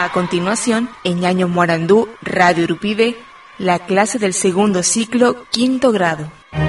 A continuación, en Ñaño Morandú, Radio Urupibe, la clase del segundo ciclo, quinto grado.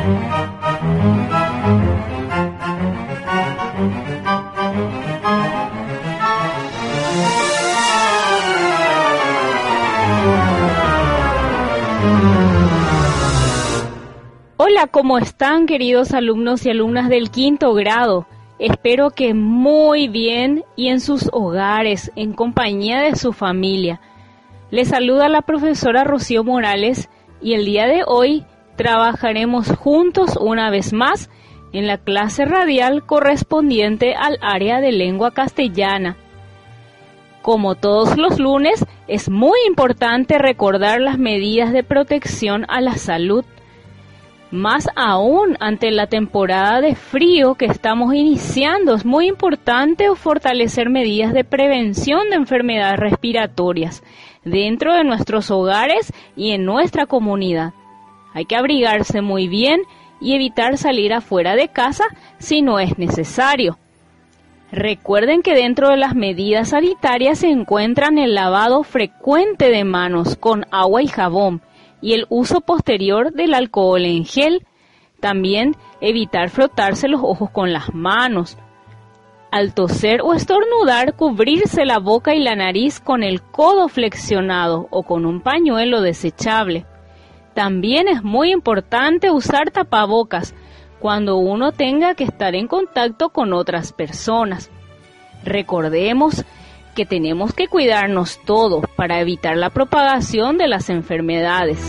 Hola, ¿cómo están, queridos alumnos y alumnas del quinto grado? Espero que muy bien y en sus hogares, en compañía de su familia. Les saluda la profesora Rocío Morales y el día de hoy trabajaremos juntos una vez más en la clase radial correspondiente al área de lengua castellana. Como todos los lunes, es muy importante recordar las medidas de protección a la salud. Más aún ante la temporada de frío que estamos iniciando, es muy importante fortalecer medidas de prevención de enfermedades respiratorias dentro de nuestros hogares y en nuestra comunidad. Hay que abrigarse muy bien y evitar salir afuera de casa si no es necesario. Recuerden que dentro de las medidas sanitarias se encuentran el lavado frecuente de manos con agua y jabón, y el uso posterior del alcohol en gel. También evitar frotarse los ojos con las manos. Al toser o estornudar, cubrirse la boca y la nariz con el codo flexionado o con un pañuelo desechable. También es muy importante usar tapabocas cuando uno tenga que estar en contacto con otras personas. Recordemos que tenemos que cuidarnos todos para evitar la propagación de las enfermedades.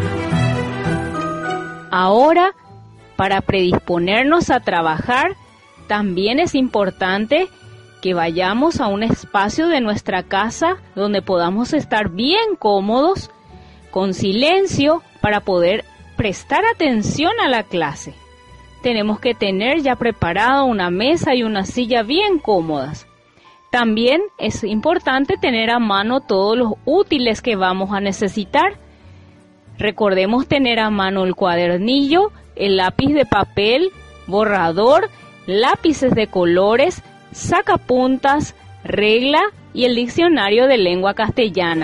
Ahora, para predisponernos a trabajar, también es importante que vayamos a un espacio de nuestra casa donde podamos estar bien cómodos, con silencio, para poder prestar atención a la clase. Tenemos que tener ya preparada una mesa y una silla bien cómodas. También es importante tener a mano todos los útiles que vamos a necesitar. Recordemos tener a mano el cuadernillo, el lápiz de papel, borrador, lápices de colores, sacapuntas, regla y el diccionario de lengua castellana.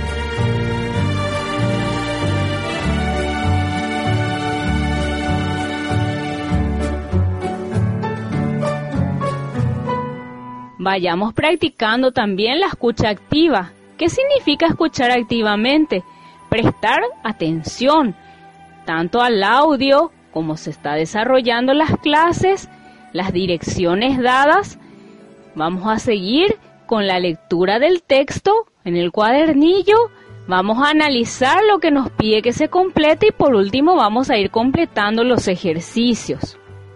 Vayamos practicando también la escucha activa. ¿Qué significa escuchar activamente? Prestar atención, tanto al audio, como se está desarrollando las clases, las direcciones dadas. Vamos a seguir con la lectura del texto en el cuadernillo. Vamos a analizar lo que nos pide que se complete y por último vamos a ir completando los ejercicios.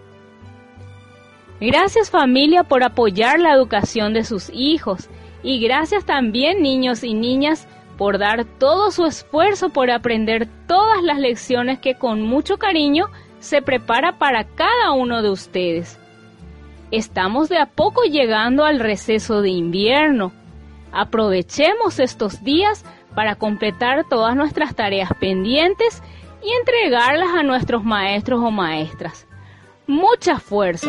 Gracias, familia, por apoyar la educación de sus hijos y gracias también, niños y niñas, por dar todo su esfuerzo por aprender todas las lecciones que con mucho cariño se prepara para cada uno de ustedes. Estamos de a poco llegando al receso de invierno. Aprovechemos estos días para completar todas nuestras tareas pendientes y entregarlas a nuestros maestros o maestras. ¡Mucha fuerza!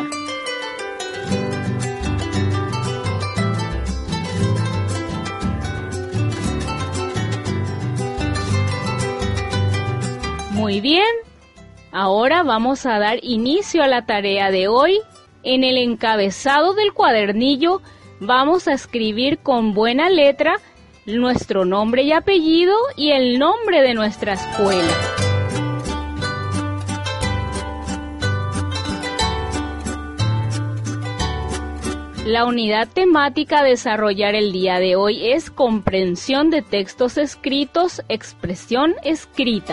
Muy bien, ahora vamos a dar inicio a la tarea de hoy. En el encabezado del cuadernillo vamos a escribir con buena letra nuestro nombre y apellido y el nombre de nuestra escuela. La unidad temática a desarrollar el día de hoy es comprensión de textos escritos, expresión escrita.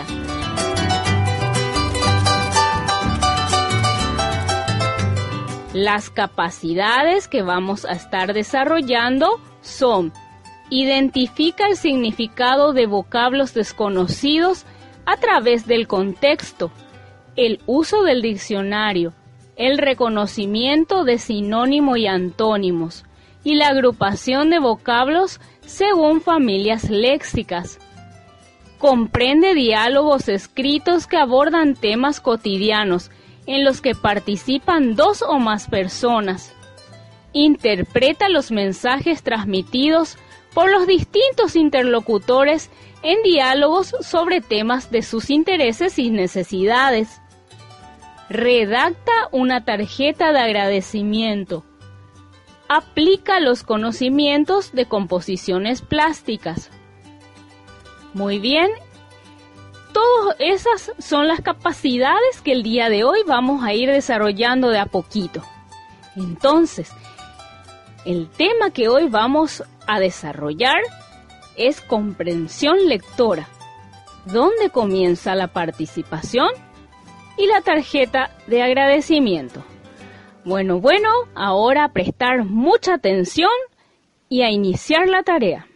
Las capacidades que vamos a estar desarrollando son: identifica el significado de vocablos desconocidos a través del contexto, el uso del diccionario, el reconocimiento de sinónimo y antónimos y la agrupación de vocablos según familias léxicas. Comprende diálogos escritos que abordan temas cotidianos en los que participan dos o más personas. Interpreta los mensajes transmitidos por los distintos interlocutores en diálogos sobre temas de sus intereses y necesidades. Redacta una tarjeta de agradecimiento. Aplica los conocimientos de composiciones plásticas. Muy bien, todas esas son las capacidades que el día de hoy vamos a ir desarrollando de a poquito. Entonces, el tema que hoy vamos a desarrollar es comprensión lectora, donde comienza la participación y la tarjeta de agradecimiento. Bueno, ahora a prestar mucha atención y a iniciar la tarea.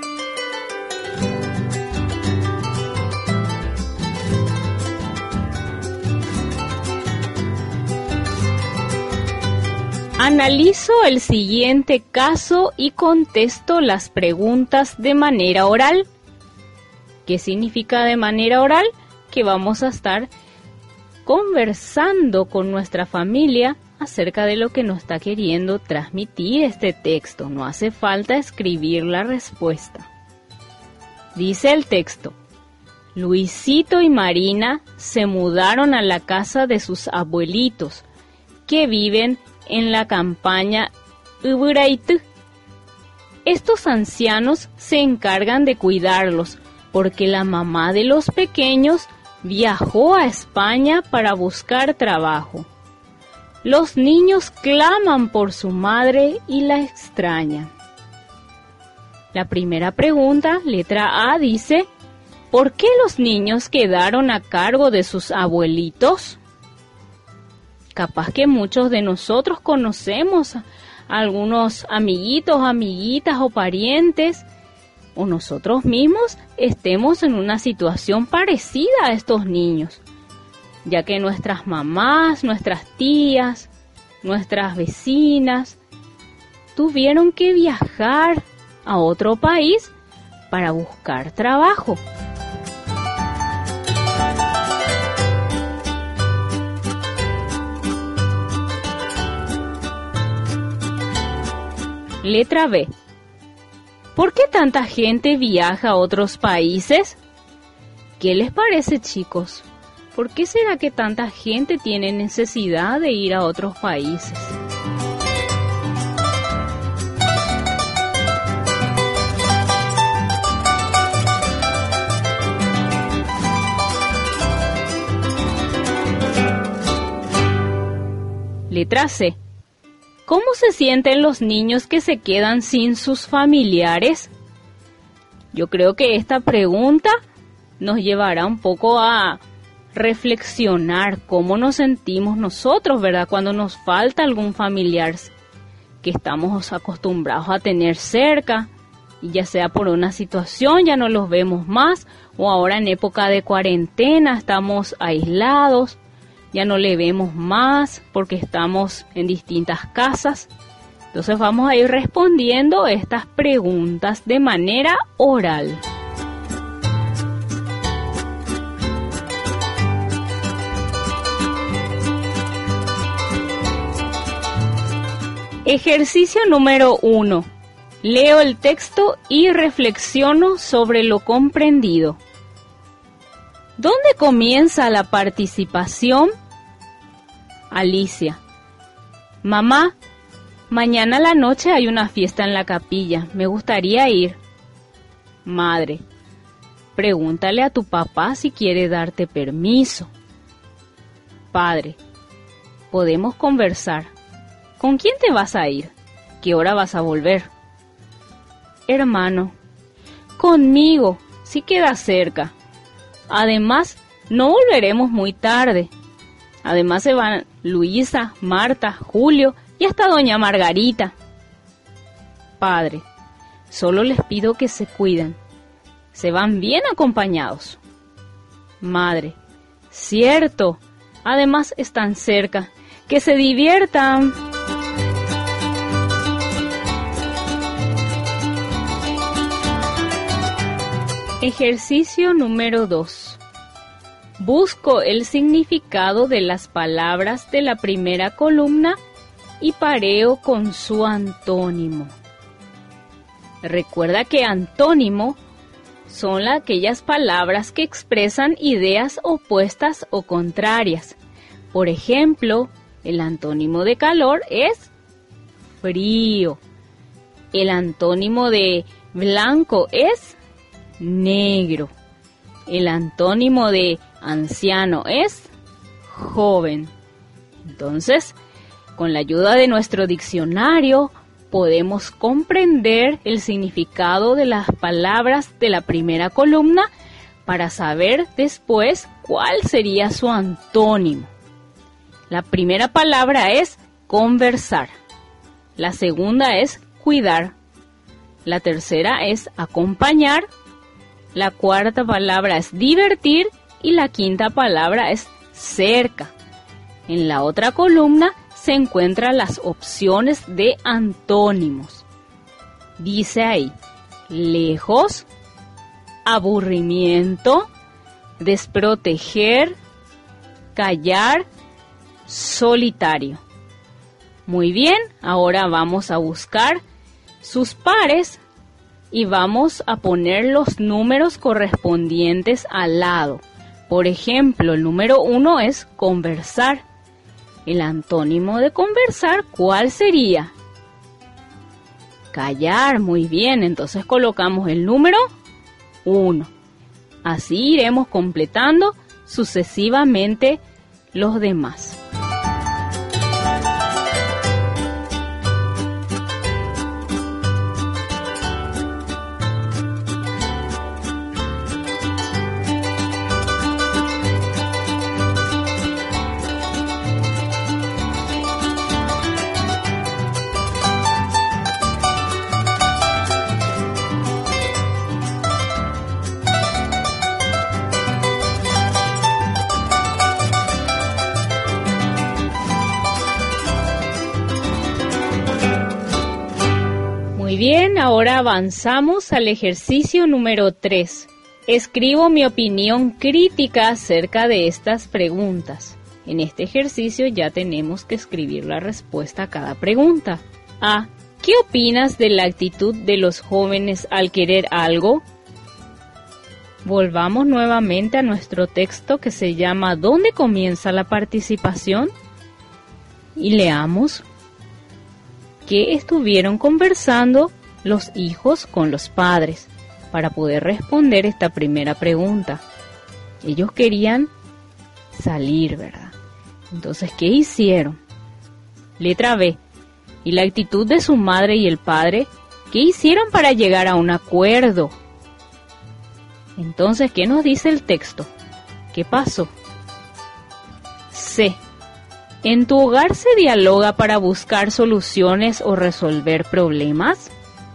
Analizo el siguiente caso y contesto las preguntas de manera oral. ¿Qué significa de manera oral? Que vamos a estar conversando con nuestra familia acerca de lo que nos está queriendo transmitir este texto. No hace falta escribir la respuesta. Dice el texto: Luisito y Marina se mudaron a la casa de sus abuelitos, que viven en la campaña Uburaitú. Estos ancianos se encargan de cuidarlos, porque la mamá de los pequeños viajó a España para buscar trabajo. Los niños claman por su madre y la extrañan. La primera pregunta, letra A, dice: ¿por qué los niños quedaron a cargo de sus abuelitos? Capaz que muchos de nosotros conocemos a algunos amiguitos, amiguitas o parientes, o nosotros mismos estemos en una situación parecida a estos niños, ya que nuestras mamás, nuestras tías, nuestras vecinas tuvieron que viajar a otro país para buscar trabajo. Letra B. ¿Por qué tanta gente viaja a otros países? ¿Qué les parece, chicos? ¿Por qué será que tanta gente tiene necesidad de ir a otros países? Letra C. ¿Cómo se sienten los niños que se quedan sin sus familiares? Yo creo que esta pregunta nos llevará un poco a reflexionar cómo nos sentimos nosotros, ¿verdad? Cuando nos falta algún familiar que estamos acostumbrados a tener cerca, y ya sea por una situación ya no los vemos más, o ahora en época de cuarentena estamos aislados, ya no le vemos más porque estamos en distintas casas. Entonces vamos a ir respondiendo estas preguntas de manera oral. Ejercicio número 1. Leo el texto y reflexiono sobre lo comprendido. ¿Dónde comienza la participación? Alicia: mamá, mañana a la noche hay una fiesta en la capilla, me gustaría ir. Madre: pregúntale a tu papá si quiere darte permiso. Padre: podemos conversar. ¿Con quién te vas a ir? ¿Qué hora vas a volver? Hermano: conmigo, si queda cerca. Además, no volveremos muy tarde. Además se van Luisa, Marta, Julio y hasta doña Margarita. Padre: solo les pido que se cuiden. Se van bien acompañados. Madre: cierto. Además están cerca. Que se diviertan. Ejercicio número 2. Busco el significado de las palabras de la primera columna y pareo con su antónimo. Recuerda que antónimo son aquellas palabras que expresan ideas opuestas o contrarias. Por ejemplo, el antónimo de calor es frío. El antónimo de blanco es negro. El antónimo de anciano es joven. Entonces, con la ayuda de nuestro diccionario, podemos comprender el significado de las palabras de la primera columna para saber después cuál sería su antónimo. La primera palabra es conversar. La segunda es cuidar. La tercera es acompañar. La cuarta palabra es divertir. Y la quinta palabra es cerca. En la otra columna se encuentran las opciones de antónimos. Dice ahí, lejos, aburrimiento, desproteger, callar, solitario. Muy bien, ahora vamos a buscar sus pares y vamos a poner los números correspondientes al lado. Por ejemplo, el número 1 es conversar. El antónimo de conversar, ¿cuál sería? Callar, muy bien. Entonces colocamos el número 1. Así iremos completando sucesivamente los demás. Muy bien, ahora avanzamos al ejercicio número 3. Escribo mi opinión crítica acerca de estas preguntas. En este ejercicio ya tenemos que escribir la respuesta a cada pregunta. A. ¿Qué opinas de la actitud de los jóvenes al querer algo? Volvamos nuevamente a nuestro texto que se llama ¿Dónde comienza la participación? Y leamos. ¿Qué estuvieron conversando los hijos con los padres para poder responder esta primera pregunta? Ellos querían salir, ¿verdad? Entonces, ¿qué hicieron? Letra B. ¿Y la actitud de su madre y el padre? ¿Qué hicieron para llegar a un acuerdo? Entonces, ¿qué nos dice el texto? ¿Qué pasó? C. ¿En tu hogar se dialoga para buscar soluciones o resolver problemas?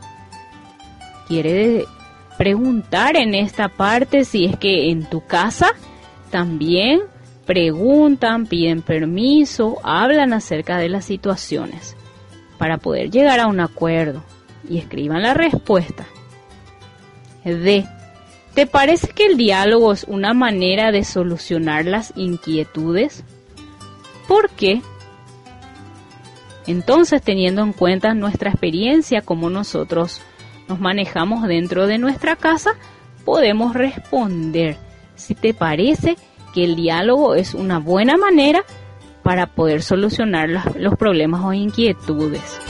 Quiere preguntar en esta parte si es que en tu casa también preguntan, piden permiso, hablan acerca de las situaciones para poder llegar a un acuerdo y escriban la respuesta. D. ¿Te parece que el diálogo es una manera de solucionar las inquietudes? ¿Por qué? Entonces, teniendo en cuenta nuestra experiencia, cómo nosotros nos manejamos dentro de nuestra casa, podemos responder si te parece que el diálogo es una buena manera para poder solucionar los problemas o inquietudes.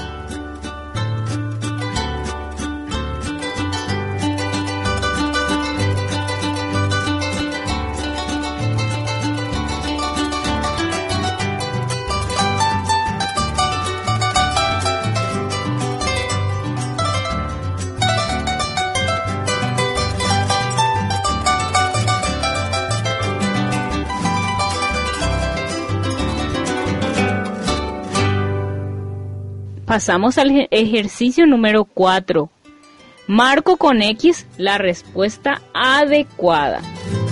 Pasamos al ejercicio número 4. Marco con X la respuesta adecuada.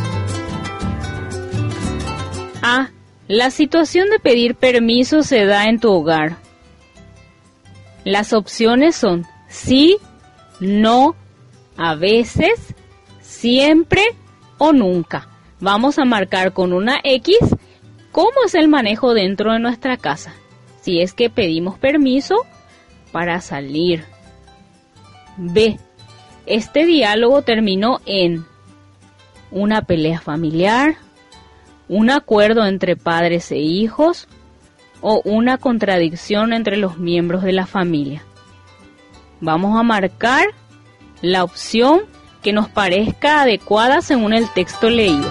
A. La situación de pedir permiso se da en tu hogar. Las opciones son sí, no, a veces, siempre o nunca. Vamos a marcar con una X cómo es el manejo dentro de nuestra casa. Si es que pedimos permiso para salir. B. Este diálogo terminó en una pelea familiar, un acuerdo entre padres e hijos o una contradicción entre los miembros de la familia. Vamos a marcar la opción que nos parezca adecuada según el texto leído.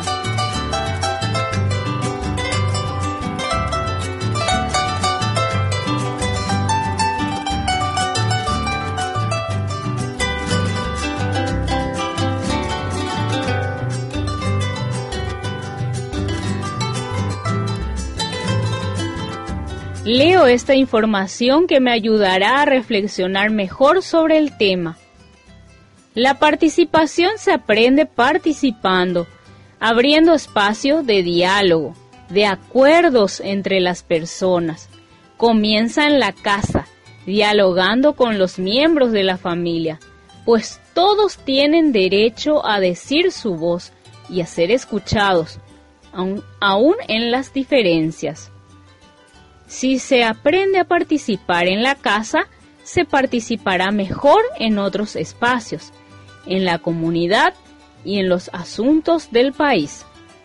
Leo esta información que me ayudará a reflexionar mejor sobre el tema. La participación se aprende participando, abriendo espacio de diálogo, de acuerdos entre las personas. Comienza en la casa, dialogando con los miembros de la familia, pues todos tienen derecho a decir su voz y a ser escuchados, aún en las diferencias. Si se aprende a participar en la casa, se participará mejor en otros espacios, en la comunidad y en los asuntos del país.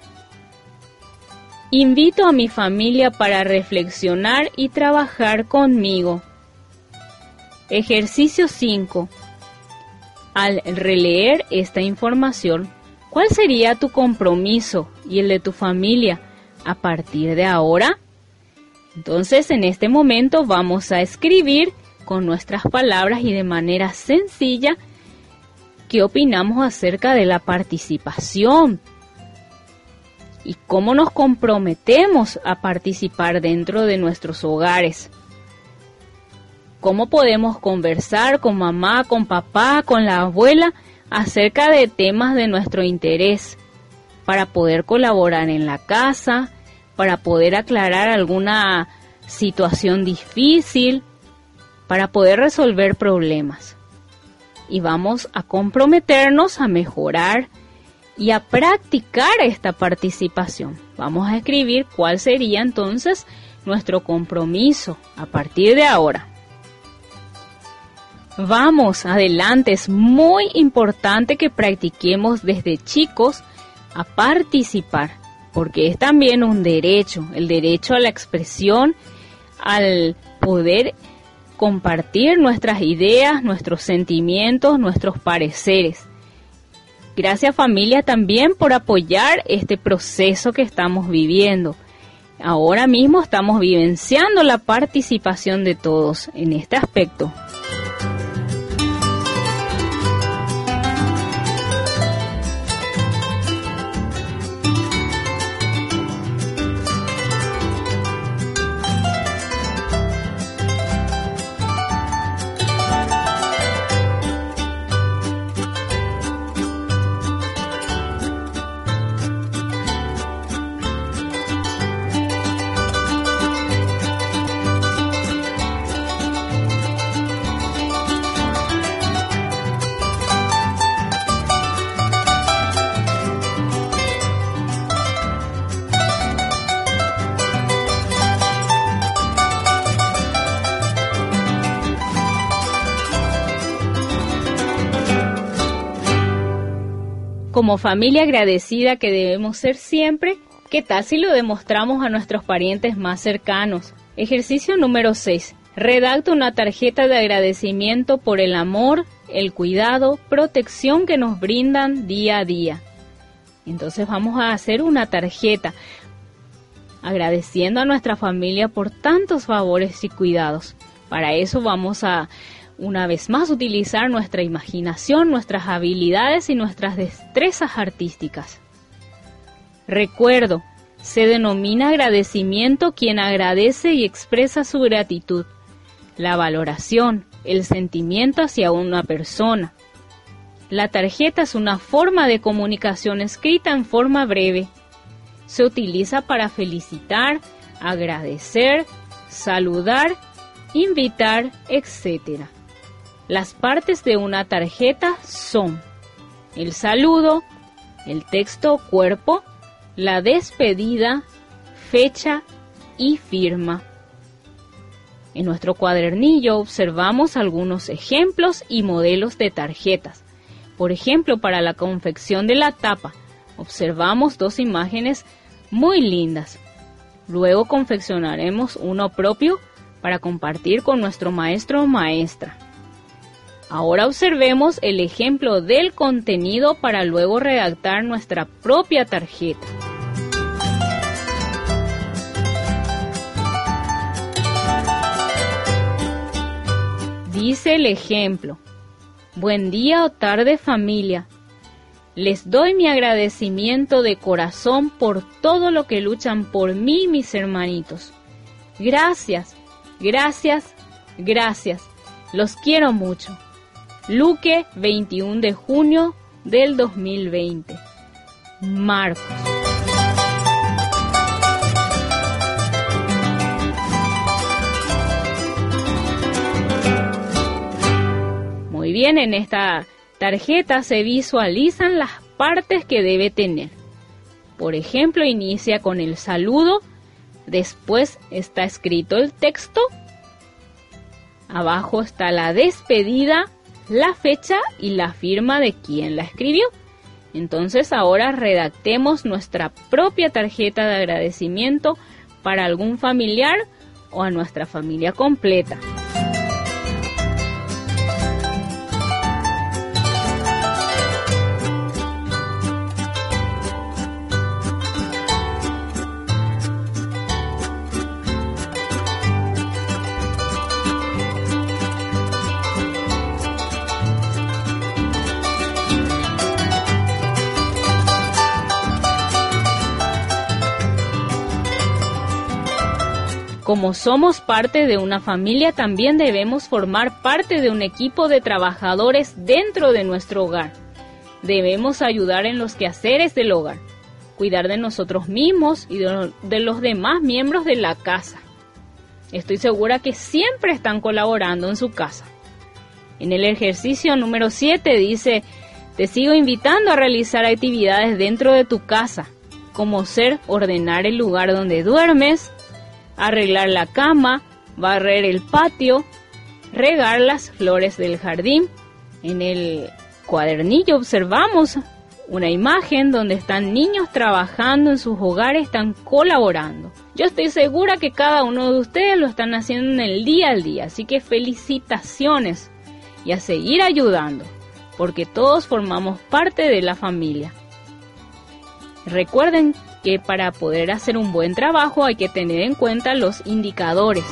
Invito a mi familia para reflexionar y trabajar conmigo. Ejercicio 5. Al releer esta información, ¿cuál sería tu compromiso y el de tu familia a partir de ahora? Entonces, en este momento vamos a escribir con nuestras palabras y de manera sencilla qué opinamos acerca de la participación y cómo nos comprometemos a participar dentro de nuestros hogares. Cómo podemos conversar con mamá, con papá, con la abuela acerca de temas de nuestro interés para poder colaborar en la casa, para poder aclarar alguna situación difícil, para poder resolver problemas. Y vamos a comprometernos a mejorar y a practicar esta participación. Vamos a escribir cuál sería entonces nuestro compromiso a partir de ahora. Vamos, adelante, es muy importante que practiquemos desde chicos a participar, porque es también un derecho, el derecho a la expresión, al poder compartir nuestras ideas, nuestros sentimientos, nuestros pareceres. Gracias, familia, también por apoyar este proceso que estamos viviendo. Ahora mismo estamos vivenciando la participación de todos en este aspecto. Como familia agradecida que debemos ser siempre, ¿qué tal si lo demostramos a nuestros parientes más cercanos? Ejercicio número 6. Redacta una tarjeta de agradecimiento por el amor, el cuidado, protección que nos brindan día a día. Entonces vamos a hacer una tarjeta agradeciendo a nuestra familia por tantos favores y cuidados. Para eso vamos a, una vez más, utilizar nuestra imaginación, nuestras habilidades y nuestras destrezas artísticas. Recuerdo, se denomina agradecimiento quien agradece y expresa su gratitud, la valoración, el sentimiento hacia una persona. La tarjeta es una forma de comunicación escrita en forma breve. Se utiliza para felicitar, agradecer, saludar, invitar, etc. Las partes de una tarjeta son el saludo, el texto cuerpo, la despedida, fecha y firma. En nuestro cuadernillo observamos algunos ejemplos y modelos de tarjetas. Por ejemplo, para la confección de la tapa, observamos 2 imágenes muy lindas. Luego confeccionaremos uno propio para compartir con nuestro maestro o maestra. Ahora observemos el ejemplo del contenido para luego redactar nuestra propia tarjeta. Dice el ejemplo: buen día o tarde, familia. Les doy mi agradecimiento de corazón por todo lo que luchan por mí, mis hermanitos. Gracias, gracias, gracias. Los quiero mucho. Luque, 21 de junio del 2020. Marcos. Muy bien, en esta tarjeta se visualizan las partes que debe tener. Por ejemplo, inicia con el saludo, después está escrito el texto, abajo está la despedida, la fecha y la firma de quien la escribió. Entonces ahora redactemos nuestra propia tarjeta de agradecimiento para algún familiar o a nuestra familia completa. Como somos parte de una familia, también debemos formar parte de un equipo de trabajadores dentro de nuestro hogar. Debemos ayudar en los quehaceres del hogar, cuidar de nosotros mismos y de los demás miembros de la casa. Estoy segura que siempre están colaborando en su casa. En el ejercicio número 7 dice: te sigo invitando a realizar actividades dentro de tu casa, como ser ordenar el lugar donde duermes, arreglar la cama, barrer el patio, regar las flores del jardín. En el cuadernillo observamos una imagen donde están niños trabajando en sus hogares, están colaborando. Yo estoy segura que cada uno de ustedes lo están haciendo en el día al día, así que felicitaciones y a seguir ayudando, porque todos formamos parte de la familia. Recuerden que para poder hacer un buen trabajo hay que tener en cuenta los indicadores.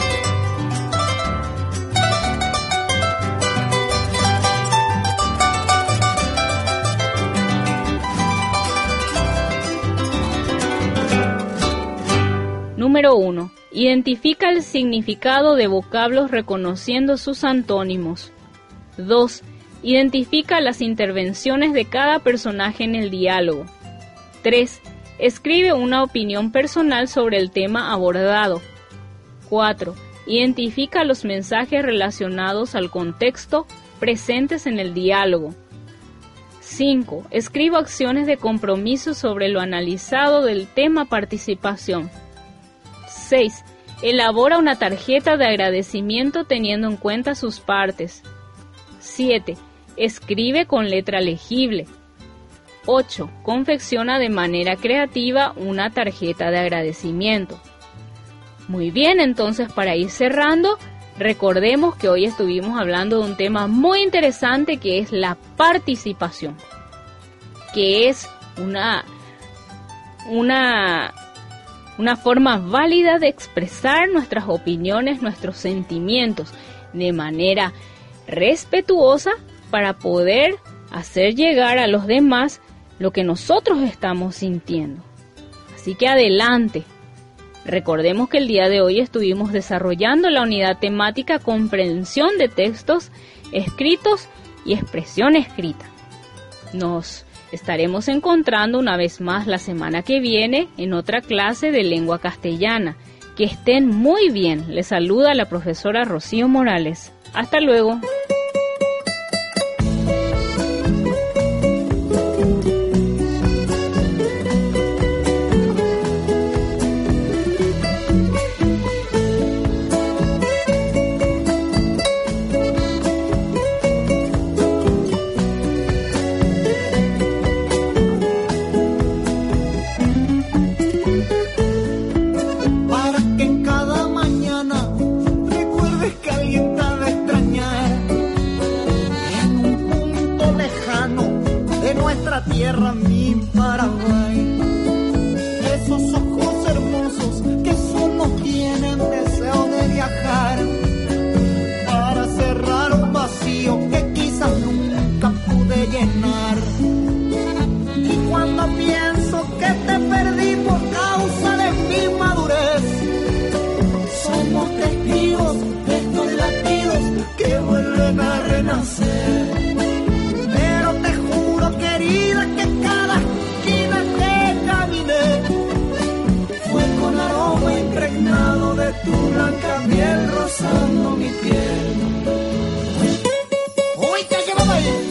Número 1. Identifica el significado de vocablos reconociendo sus antónimos. 2. Identifica las intervenciones de cada personaje en el diálogo. 3. Escribe una opinión personal sobre el tema abordado. 4. Identifica los mensajes relacionados al contexto presentes en el diálogo. 5. Escribe acciones de compromiso sobre lo analizado del tema participación. 6. Elabora una tarjeta de agradecimiento teniendo en cuenta sus partes. 7. Escribe con letra legible. 8. Confecciona de manera creativa una tarjeta de agradecimiento. Muy bien, entonces para ir cerrando, recordemos que hoy estuvimos hablando de un tema muy interesante que es la participación, que es una forma válida de expresar nuestras opiniones, nuestros sentimientos de manera respetuosa para poder hacer llegar a los demás lo que nosotros estamos sintiendo. Así que adelante. Recordemos que el día de hoy estuvimos desarrollando la unidad temática comprensión de textos escritos y expresión escrita. Nos estaremos encontrando una vez más la semana que viene en otra clase de lengua castellana. Que estén muy bien. Les saluda la profesora Rocío Morales. Hasta luego. esos ojos hermosos que solo tienen deseo de viajar para cerrar un vacío que quizás nunca pude llenar. Y cuando pienso que te perdí por causa de mi madurez, somos testigos de estos latidos que vuelven a renacer. Pero te juro, querida, que cada esquina que caminé fue con aroma impregnado de tu blanca piel rozando mi piel. ¡Uy, te llevaba ahí!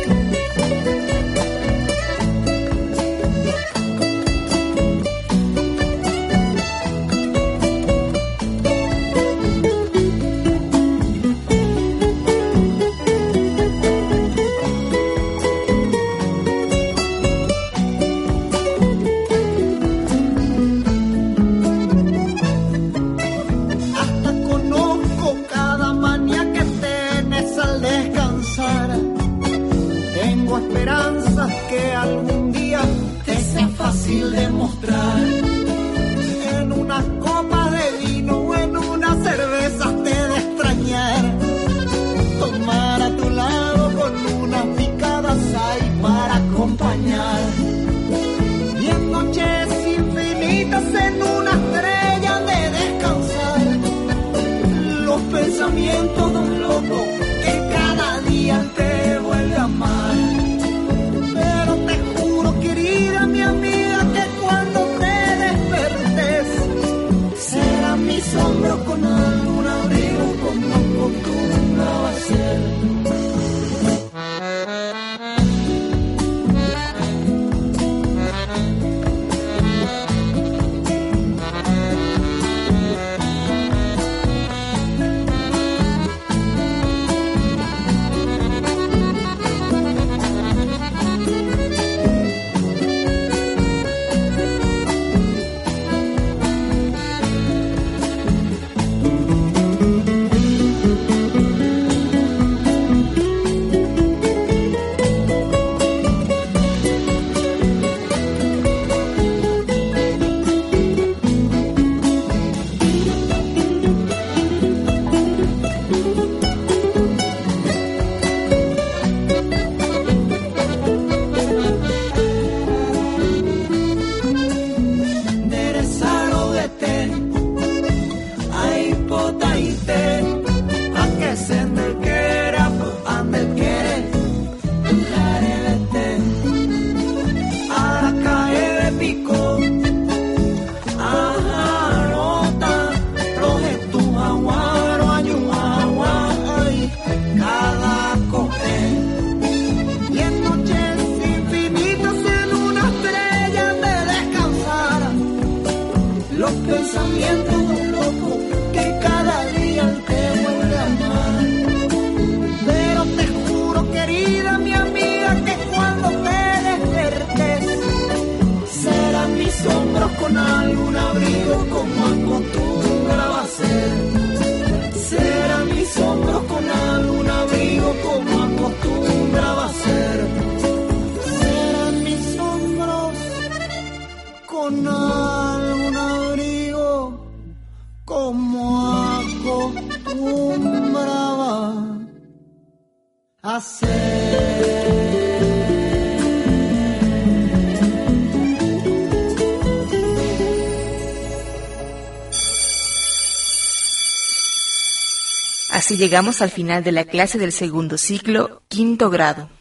Que algún día te sea fácil demostrar. En unas copas de vino o en unas cervezas te de extrañar. Tomar a tu lado con unas picadas ahí para acompañar. Y en noches infinitas en una estrella de descansar. Los pensamientos de un loco que cada día te vuelve a amar. Sombro con algún abrigo como acostumbraba a ser. Con algún abrigo como acostumbraba a ser. Será mis hombros con algún abrigo como acostumbraba a ser. Serán mis hombros con algún abrigo como acostumbraba a ser. Así llegamos al final de la clase del segundo ciclo, quinto grado.